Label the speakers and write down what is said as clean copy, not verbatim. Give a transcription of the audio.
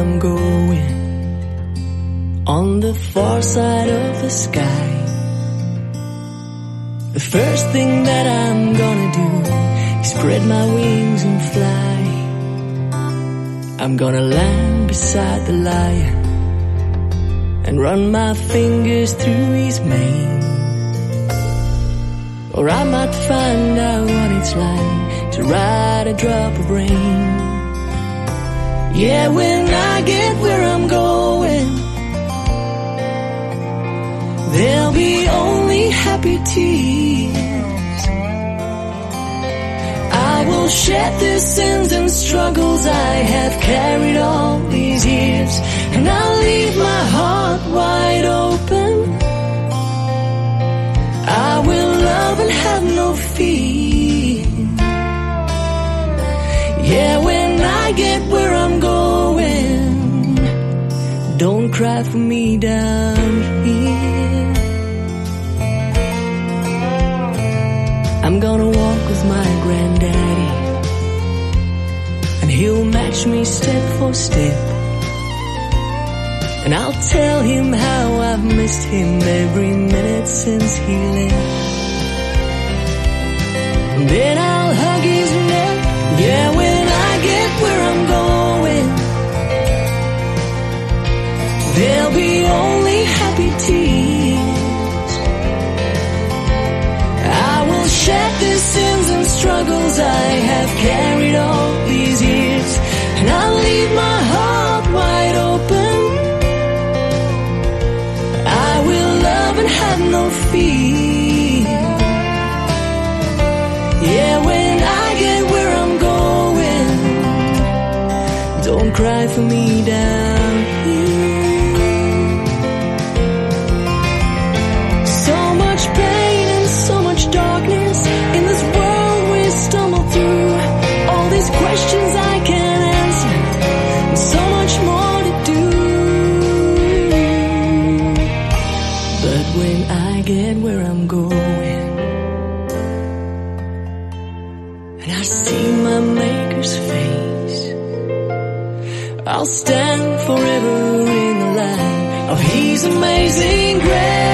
Speaker 1: I'm going. On the far side of the sky, the first thing that I'm gonna do is spread my wings and fly. I'm gonna land beside the lion and run my fingers through his mane. Or I might find out what it's like to ride a drop of rain. Yeah, when I get where I'm going, there'll be only happy tears. I will shed the sins and struggles I have carried all these years, and I'll leave my heart wide open. I will love and have no fear. Yeah, when I get where I'm going, don't cry for me down here. I'm gonna walk with my granddaddy, and he'll match me step for step. And I'll tell him how I've missed him every minute since he left. And then I'll hug his neck. Yeah, when I get where I'm going, there'll be only happy tears. I will shed the sins and struggles I have carried all these years, and I'll leave my heart wide open. I will love and have no fear. Yeah, when I get where I'm going, don't cry for me down here. So much pain and so much darkness in this world we stumble through. All these questions I can't answer, and so much more to do. But when I get where I'm going, and I see my Maker's face, I'll stand forever in the light of His amazing grace.